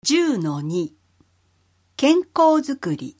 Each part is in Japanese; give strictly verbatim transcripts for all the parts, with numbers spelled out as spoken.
じゅうのに 健康づくり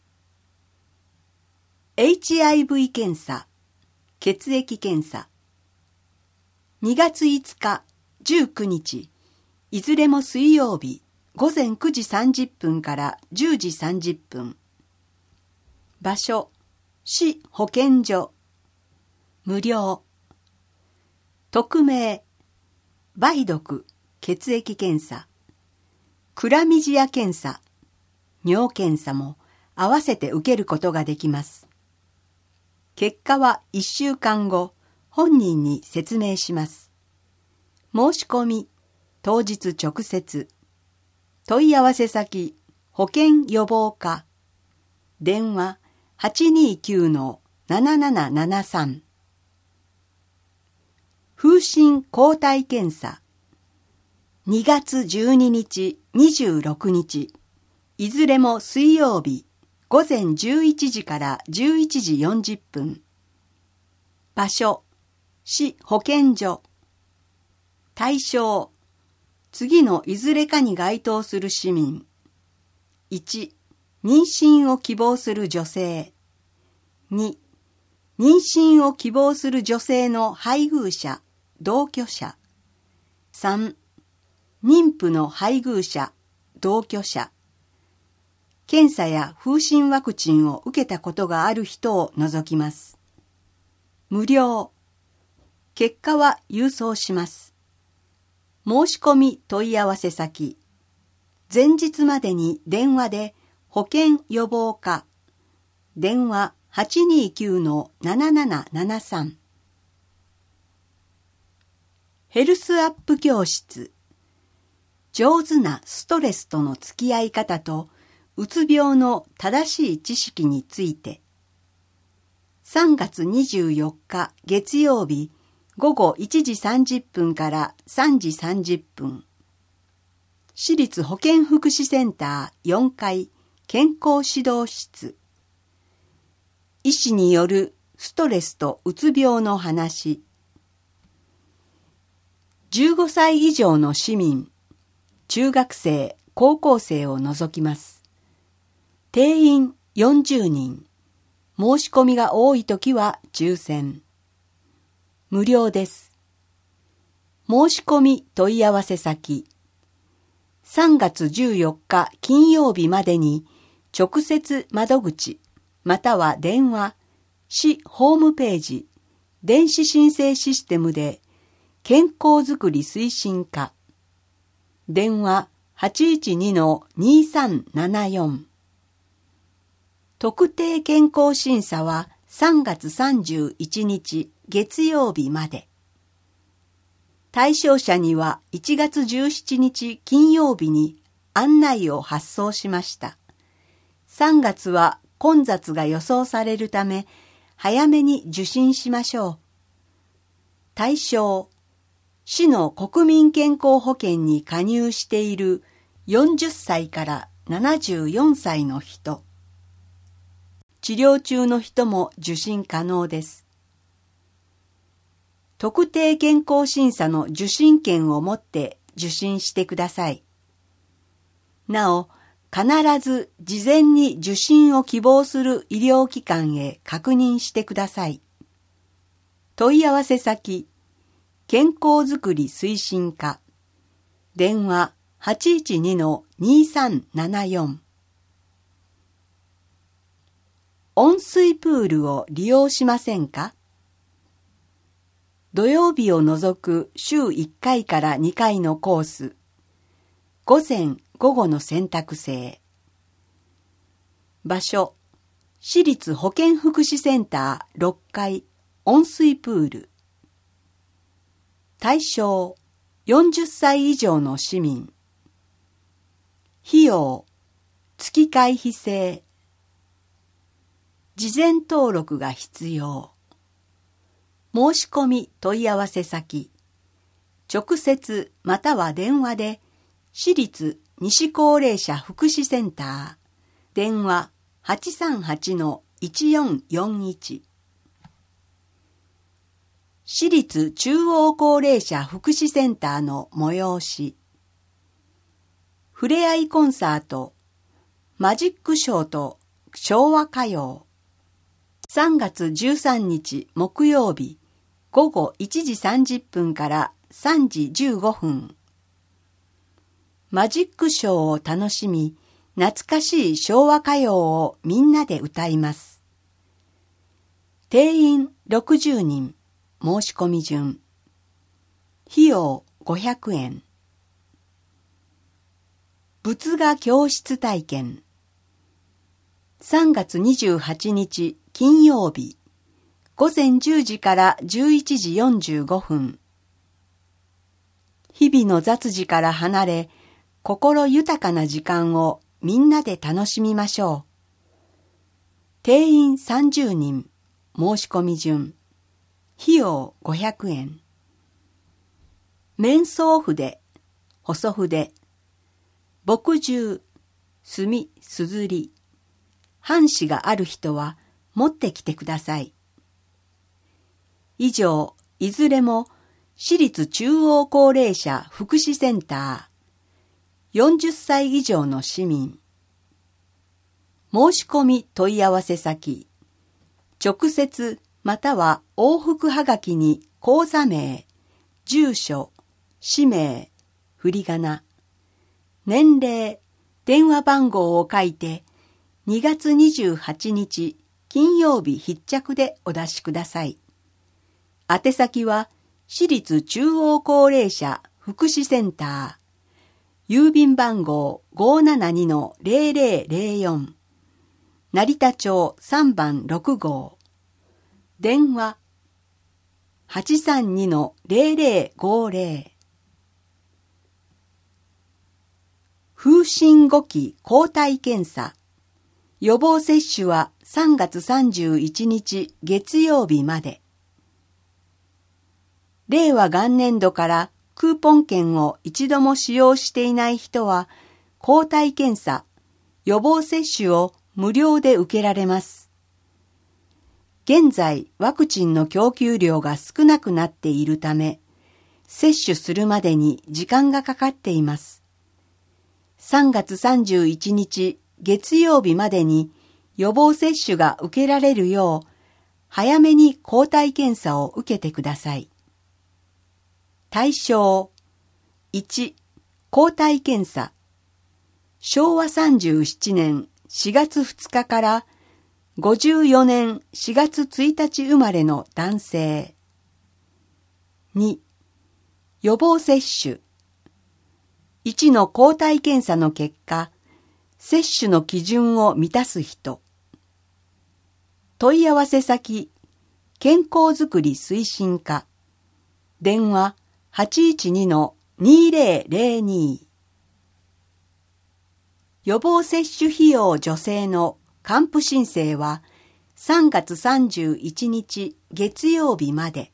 エイチアイブイ 検査血液検査にがついつかじゅうくにちいずれも水曜日ごぜんくじさんじゅっぷんからじゅうじさんじゅっぷん場所市保健所無料匿名梅毒血液検査クラミジア検査、尿検査も合わせて受けることができます。結果はいっしゅうかんご、本人に説明します。申し込み、当日直接。問い合わせ先、保健予防課。電話 はちにきゅうのななななななさん。風疹抗体検査。にがつじゅうににち、にじゅうろくにち、いずれも水曜日、ごぜんじゅういちじからじゅういちじよんじゅっぷん。場所、市保健所。対象、次のいずれかに該当する市民。いち、妊娠を希望する女性。に、妊娠を希望する女性の配偶者、同居者。さん、妊婦の配偶者、同居者。検査や風疹ワクチンを受けたことがある人を除きます。無料。結果は郵送します。申し込み問い合わせ先。前日までに電話で保健予防課。電話 はちにきゅうのななななななさん。ヘルスアップ教室。上手なストレスとの付き合い方とうつ病の正しい知識についてさんがつにじゅうよっか月曜日ごごいちじさんじゅっぷんからさんじさんじゅっぷん市立保健福祉センターよんかい健康指導室医師によるストレスとうつ病の話じゅうごさい以上の市民中学生、高校生を除きます。定員よんじゅうにん。申し込みが多いときは抽選。無料です。申し込み問い合わせ先。さんがつじゅうよっか金曜日までに直接窓口または電話、市ホームページ、電子申請システムで健康づくり推進課電話 はちいちにのにさんななよん 特定健康審査はさんがつさんじゅういちにち月曜日まで対象者にはいちがつじゅうしちにち金曜日に案内を発送しましたさんがつは混雑が予想されるため早めに受診しましょう対象市の国民健康保険に加入しているよんじゅっさいからななじゅうよんさいの人。治療中の人も受診可能です。特定健康審査の受診券を持って受診してください。なお、必ず事前に受診を希望する医療機関へ確認してください。問い合わせ先健康づくり推進課電話 はちいちにのにさんななよん 温水プールを利用しませんか土曜日を除く週いっかいからにかいのコース午前午後の選択制場所市立保健福祉センターろっかい温水プール対象よんじゅっさい以上の市民費用月会費制事前登録が必要申し込み問い合わせ先直接または電話で市立西高齢者福祉センター電話 はちさんはちのいちよんよんいち市立中央高齢者福祉センターの催しふれあいコンサート、マジックショーと昭和歌謡。さんがつじゅうさんにち木曜日、ごごいちじさんじゅっぷんからさんじじゅうごふん。マジックショーを楽しみ、懐かしい昭和歌謡をみんなで歌います。定員ろくじゅうにん、申し込み順。費用ごひゃくえん。仏画教室体験。さんがつにじゅうはちにち金曜日、ごぜんじゅうじからじゅういちじよんじゅうごふん。日々の雑事から離れ、心豊かな時間をみんなで楽しみましょう。定員さんじゅうにん、申し込み順。費用ごひゃくえん。面相筆、細筆、墨汁、墨、すずり、半紙がある人は持ってきてください。以上、いずれも私立中央高齢者福祉センター、よんじゅっさい以上の市民。申し込み問い合わせ先、直接または往復はがきに口座名、住所、氏名、振り仮名、年齢、電話番号を書いて、にがつにじゅうはちにち金曜日必着でお出しください。宛先は私立中央高齢者福祉センター、郵便番号 ごーななにのぜろぜろぜろよん、成田町さんばんろくごう、電話 はちさんにのぜろぜろごぜろ。風疹ごき抗体検査。予防接種はさんがつさんじゅういちにち月曜日まで。令和元年度からクーポン券を一度も使用していない人は、抗体検査、予防接種を無料で受けられます。現在、ワクチンの供給量が少なくなっているため、接種するまでに時間がかかっています。さんがつさんじゅういちにち月曜日までに予防接種が受けられるよう、早めに抗体検査を受けてください。対象いち、抗体検査。しょうわさんじゅうななねんしがつふつかからごじゅうよねんしがつついたち生まれの男性。に、予防接種。いちの抗体検査の結果、接種の基準を満たす人。問い合わせ先、健康づくり推進課。電話 はちいちにのにぜろぜろに。予防接種費用助成の還付申請はさんがつさんじゅういちにち月曜日まで。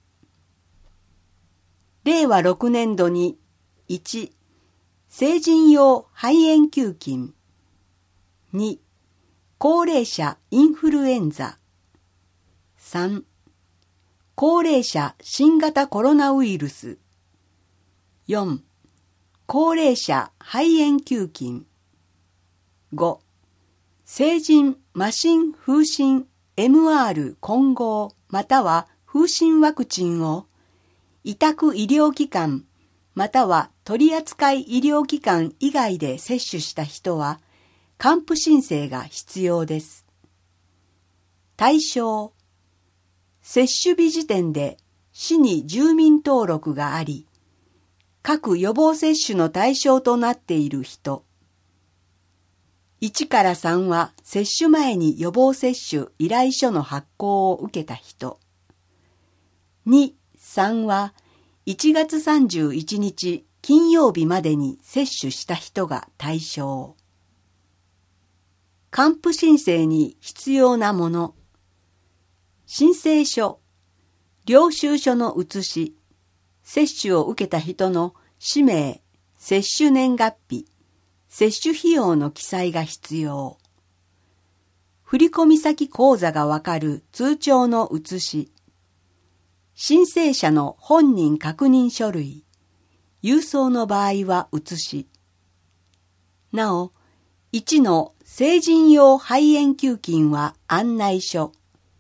れいわろくねんどにいち、成人用肺炎球菌。に、高齢者インフルエンザ。さん、高齢者新型コロナウイルス。よん、高齢者肺炎球菌。ご、成人麻疹風疹 エムアール 混合または風疹ワクチンを委託医療機関または取扱医療機関以外で接種した人は還付申請が必要です。対象、接種日時点で市に住民登録があり、各予防接種の対象となっている人。いちからさんは接種前に予防接種依頼書の発行を受けた人。に、さんはいちがつさんじゅういちにち金曜日までに接種した人が対象。還付申請に必要なもの。申請書、領収書の写し、接種を受けた人の氏名、接種年月日、接種費用の記載が必要。振込先口座がわかる通帳の写し。申請者の本人確認書類、郵送の場合は写し。 なお、いちの成人用肺炎球菌は案内書。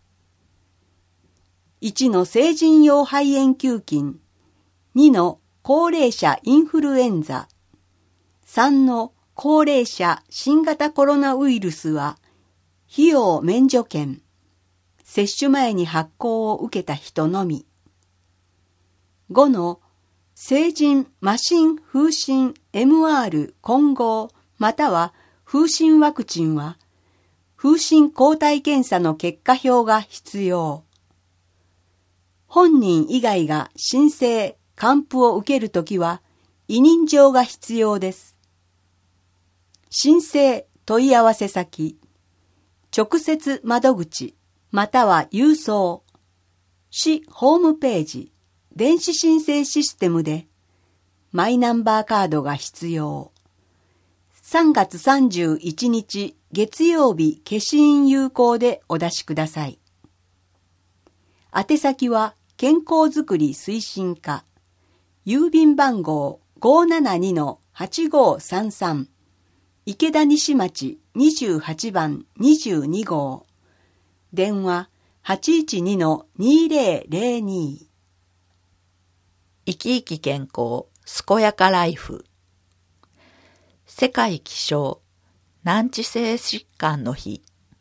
いちの成人用肺炎球菌、にの高齢者インフルエンザ、さんの高齢者新型コロナウイルスは費用免除券、接種前に発行を受けた人のみ。ごの成人麻疹風疹 エムアール 混合または風疹ワクチンは風疹抗体検査の結果表が必要。本人以外が申請、還付を受けるときは委任状が必要です。申請問い合わせ先、直接窓口または郵送、市ホームページ、電子申請システムでマイナンバーカードが必要。さんがつさんじゅういちにち月曜日消印有効でお出しください。宛先は健康づくり推進課、郵便番号 ごーななにのはちごーさんさん、池田西町にじゅうはちばんにじゅうにごう、電話 はちいちにのにぜろぜろに。 生き生き健康健やかライフ。世界気象難治性疾患の日。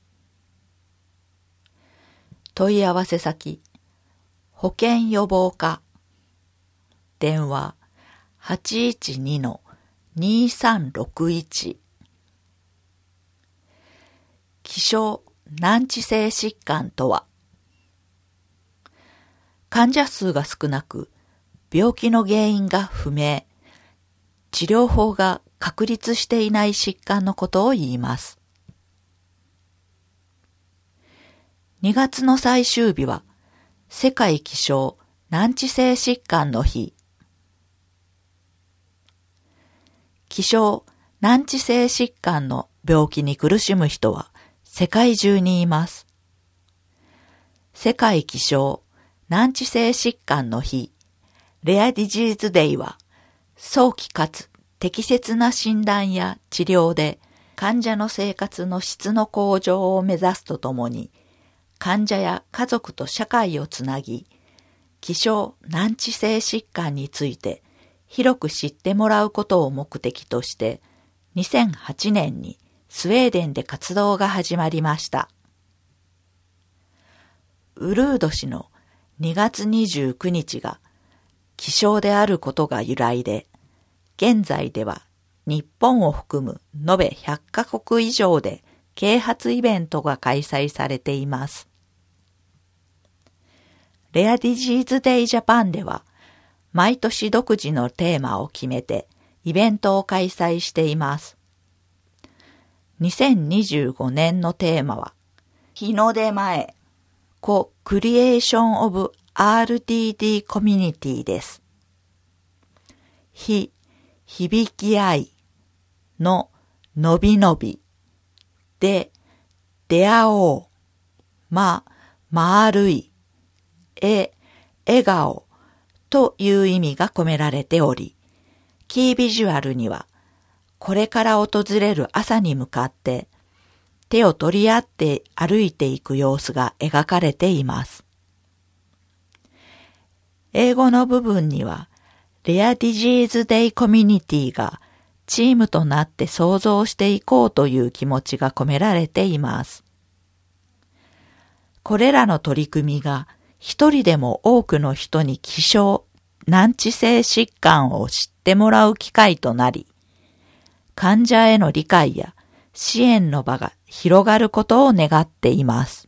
問い合わせ先、保健予防課、電話 はちいちにのにさんろくいち。希少難治性疾患とは、患者数が少なく、病気の原因が不明、治療法が確立していない疾患のことを言います。にがつの最終日は、世界気象難治性疾患の日。気象難治性疾患の病気に苦しむ人は世界中にいます。世界気象難治性疾患の日、レアディジーズデイは、早期かつ適切な診断や治療で患者の生活の質の向上を目指すとともに、患者や家族と社会をつなぎ、希少難治性疾患について広く知ってもらうことを目的として、にせんはちねんにスウェーデンで活動が始まりました。ウルード氏のにがつにじゅうくにちが希少であることが由来で、現在では日本を含む延べひゃっかこく以上で啓発イベントが開催されています。レアディジーズデイジャパンでは、毎年独自のテーマを決めてイベントを開催しています。にせんにじゅうごねんのテーマは、日の出前、コ・クリエーション・オブ・アールディーディー コミュニティです。日、響き合い、の、のびのび、で、出会おう、ま、丸い、え、笑顔という意味が込められており、キービジュアルには、これから訪れる朝に向かって手を取り合って歩いていく様子が描かれています。英語の部分には、レアディジーズデイコミュニティがチームとなって創造していこうという気持ちが込められています。これらの取り組みが一人でも多くの人に希少難治性疾患を知ってもらう機会となり、患者への理解や支援の場が広がることを願っています。